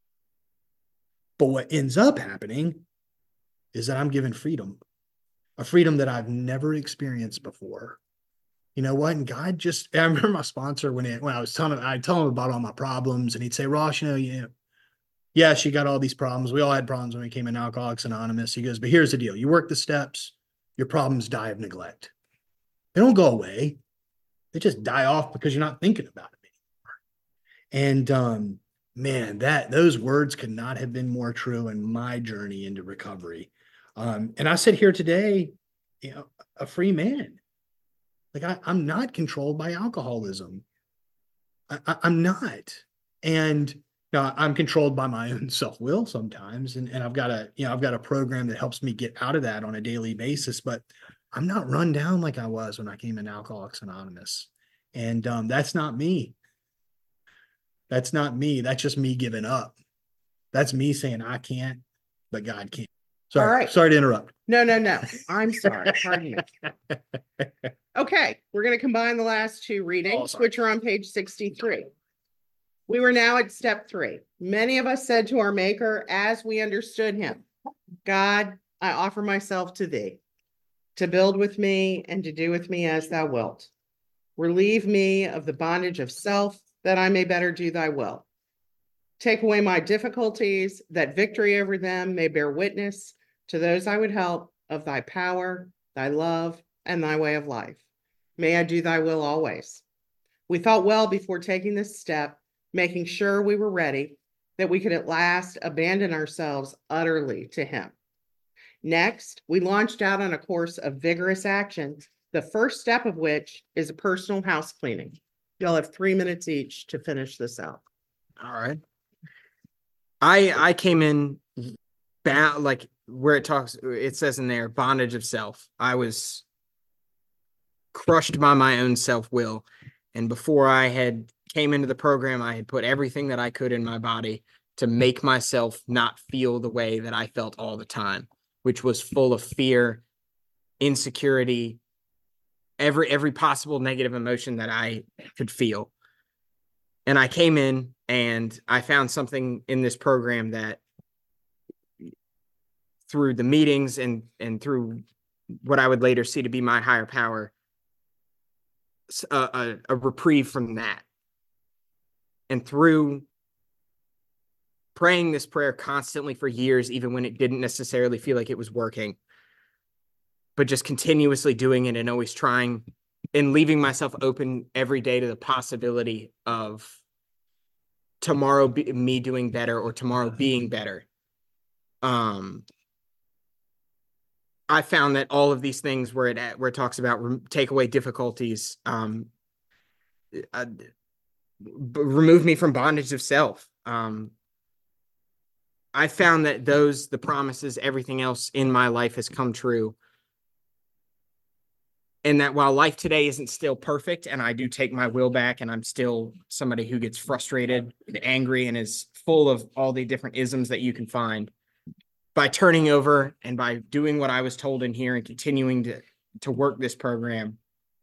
But what ends up happening is that I'm given freedom, a freedom that I've never experienced before. You know what? And God just, I remember my sponsor when I was telling him, I'd tell him about all my problems, and he'd say, Ross, yeah, she got all these problems. We all had problems when we came in Alcoholics Anonymous. He goes, but here's the deal. You work the steps, your problems die of neglect. They don't go away. They just die off because you're not thinking about it anymore. And man, those words could not have been more true in my journey into recovery. And I sit here today, a free man. Like I'm not controlled by alcoholism. I'm not. And I'm controlled by my own self-will sometimes. And I've got a program that helps me get out of that on a daily basis, but I'm not run down like I was when I came in Alcoholics Anonymous. And that's not me. That's not me. That's just me giving up. That's me saying I can't, but God can. Sorry. All right. Sorry to interrupt. No. I'm sorry. Pardon me. Okay, we're going to combine the last two readings, sorry. which are on page 63. We were now at step 3. Many of us said to our Maker, as we understood him, God, I offer myself to thee, to build with me and to do with me as thou wilt. Relieve me of the bondage of self, that I may better do thy will. Take away my difficulties, that victory over them may bear witness to those I would help of thy power, thy love, and thy way of life. May I do thy will always. We thought well before taking this step, making sure we were ready, that we could at last abandon ourselves utterly to him. Next, we launched out on a course of vigorous action, the first step of which is a personal house cleaning. You'll have 3 minutes each to finish this out. All right. I came in like where it says in there, bondage of self. I was crushed by my own self-will. And before I had came into the program, I had put everything that I could in my body to make myself not feel the way that I felt all the time, which was full of fear, insecurity, every possible negative emotion that I could feel. And I came in and I found something in this program that through the meetings and through what I would later see to be my higher power, a reprieve from that. And through praying this prayer constantly for years, even when it didn't necessarily feel like it was working, but just continuously doing it and always trying and leaving myself open every day to the possibility of tomorrow me doing better or tomorrow being better. I found that all of these things where it talks about take away difficulties, remove me from bondage of self. I found that the promises, everything else in my life has come true. And that while life today isn't still perfect, and I do take my will back, and I'm still somebody who gets frustrated and angry and is full of all the different isms that you can find, by turning over and by doing what I was told in here and continuing to work this program,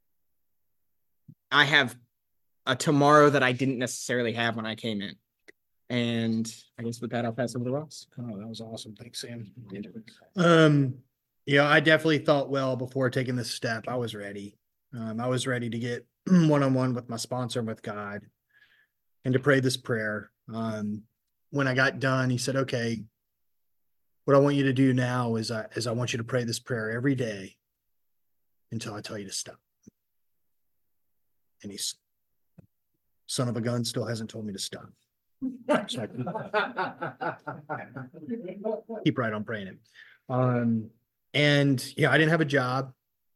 I have a tomorrow that I didn't necessarily have when I came in. And I guess with that, I'll pass over to Ross. Oh, that was awesome. Thanks, Sam. I definitely thought well before taking this step. I was ready. I was ready to get one-on-one with my sponsor and with God and to pray this prayer. When I got done, he said, okay, what I want you to do now is I want you to pray this prayer every day until I tell you to stop. And he's son of a gun still hasn't told me to stop. So keep right on praying it. And I didn't have a job.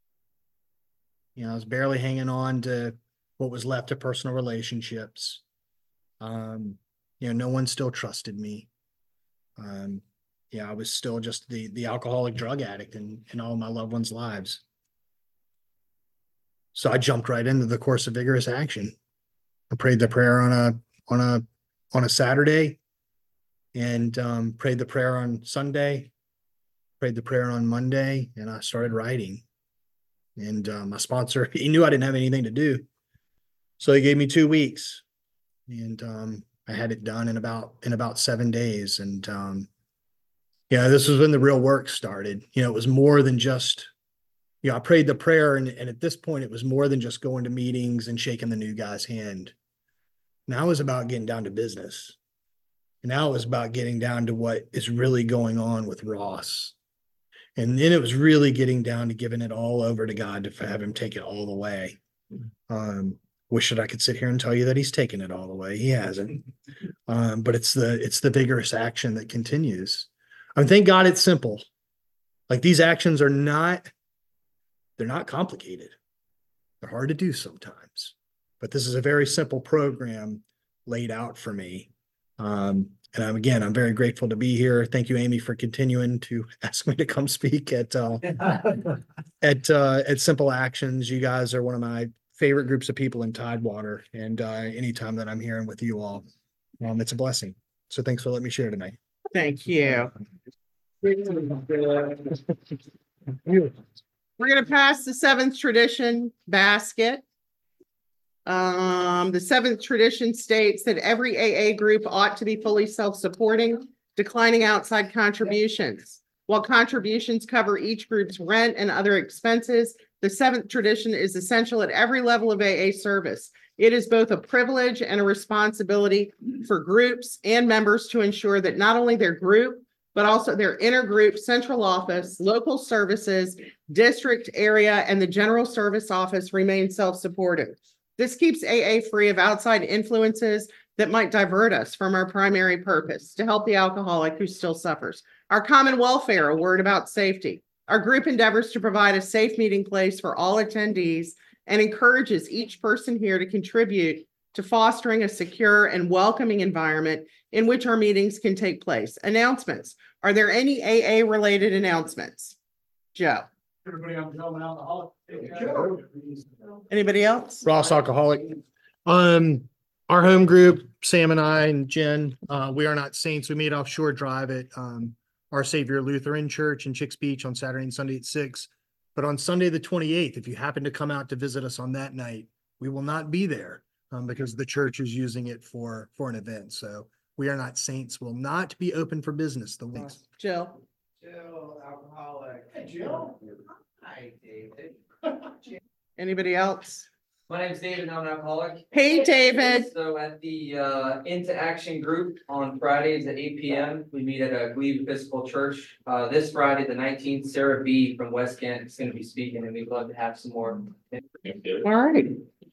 I was barely hanging on to what was left of personal relationships. No one still trusted me. I was still just the alcoholic drug addict in all my loved ones' lives. So I jumped right into the course of vigorous action. I prayed the prayer on a Saturday, and prayed the prayer on Sunday, prayed the prayer on Monday, and I started writing. And my sponsor, he knew I didn't have anything to do, so he gave me 2 weeks, and I had it done in about 7 days. And Yeah, this was when the real work started. It was more than just, I prayed the prayer, and at this point, it was more than just going to meetings and shaking the new guy's hand. Now it was about getting down to business. And now it was about getting down to what is really going on with Ross. And then it was really getting down to giving it all over to God to have him take it all the way. Wish that I could sit here and tell you that he's taken it all the way. He hasn't. But it's the vigorous action that continues. Thank God it's simple. Like, these actions they're not complicated. They're hard to do sometimes, but this is a very simple program laid out for me. And I'm very grateful to be here. Thank you, Amy, for continuing to ask me to come speak at Simple Actions. You guys are one of my favorite groups of people in Tidewater, and anytime that I'm here with you all, it's a blessing. So thanks for letting me share tonight. Thank you. We're going to pass the seventh tradition basket. The seventh tradition states that every AA group ought to be fully self-supporting, declining outside contributions. While contributions cover each group's rent and other expenses, the seventh tradition is essential at every level of AA service. It is both a privilege and a responsibility for groups and members to ensure that not only their group, but also their intergroup, central office, local services, district, area, and the general service office remain self-supportive. This keeps AA free of outside influences that might divert us from our primary purpose, to help the alcoholic who still suffers. Our common welfare, a word about safety. Our group endeavors to provide a safe meeting place for all attendees and encourages each person here to contribute to fostering a secure and welcoming environment in which our meetings can take place. Announcements. Are there any AA related announcements? Joe. Everybody on Joe and Alcoholic. Anybody else? Ross Alcoholic. Our home group, Sam and I and Jen, we are not saints. We meet offshore drive at Our Savior Lutheran Church in Chicks Beach on Saturday and Sunday at 6. But on Sunday the 28th, if you happen to come out to visit us on that night, we will not be there because the church is using it for an event. So we are not saints. Will not be open for business the week. Jill. Jill, alcoholic. Hey, Jill. Hi, David. Anybody else? My name's David, I'm an alcoholic. Hey, David. So at the Into Action group on Fridays at 8 p.m., we meet at a Glebe Episcopal Church. This Friday, the 19th, Sarah B. from West Kent is going to be speaking, and we'd love to have some more. All right.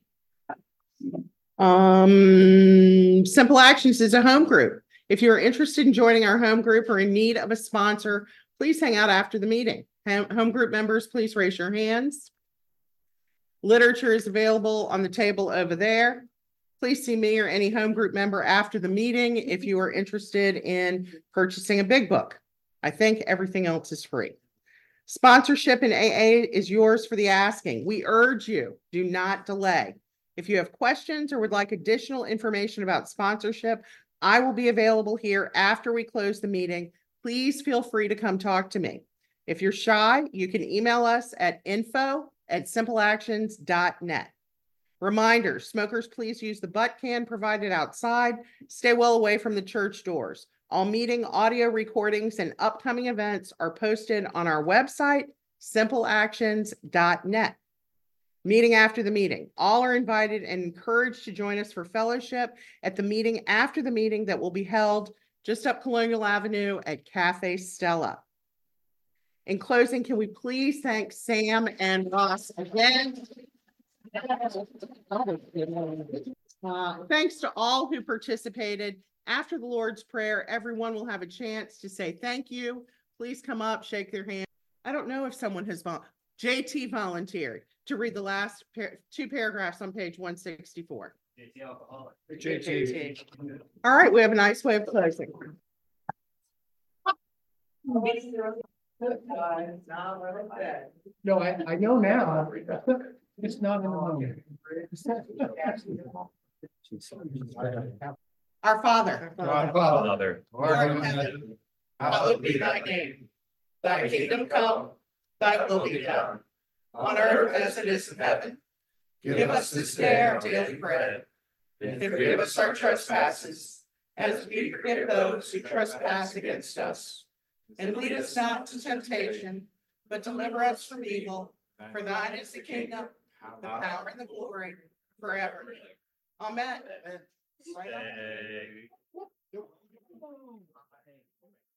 Simple Actions is a home group. If you're interested in joining our home group or in need of a sponsor, please hang out after the meeting. Home group members, please raise your hands. Literature is available on the table over there. Please see me or any home group member after the meeting if you are interested in purchasing a big book. I think everything else is free. Sponsorship in AA is yours for the asking. We urge you, do not delay. If you have questions or would like additional information about sponsorship, I will be available here after we close the meeting. Please feel free to come talk to me. If you're shy, you can email us at info@simpleactions.net. Reminder, smokers, please use the butt can provided outside. Stay well away from the church doors. All meeting audio recordings and upcoming events are posted on our website, simpleactions.net. Meeting after the meeting. All are invited and encouraged to join us for fellowship at the meeting after the meeting that will be held just up Colonial Avenue at Cafe Stella. In closing, can we please thank Sam and Ross again? Thanks to all who participated. After the Lord's Prayer, everyone will have a chance to say thank you. Please come up, shake their hand. I don't know if someone has JT volunteered to read the last two paragraphs on page 164. JT. All right, we have a nice way of closing. No, I know now. It's not in the moment. Our Father. Father. Art in heaven, hallowed be thy name. Thy kingdom come, thy will be done, on earth as it is in heaven. Give us this day our daily bread, and forgive us our trespasses, as we forgive those who trespass against us. And lead us not to temptation, but deliver us from evil. For thine is the kingdom, the power, and the glory forever. Amen. Right on.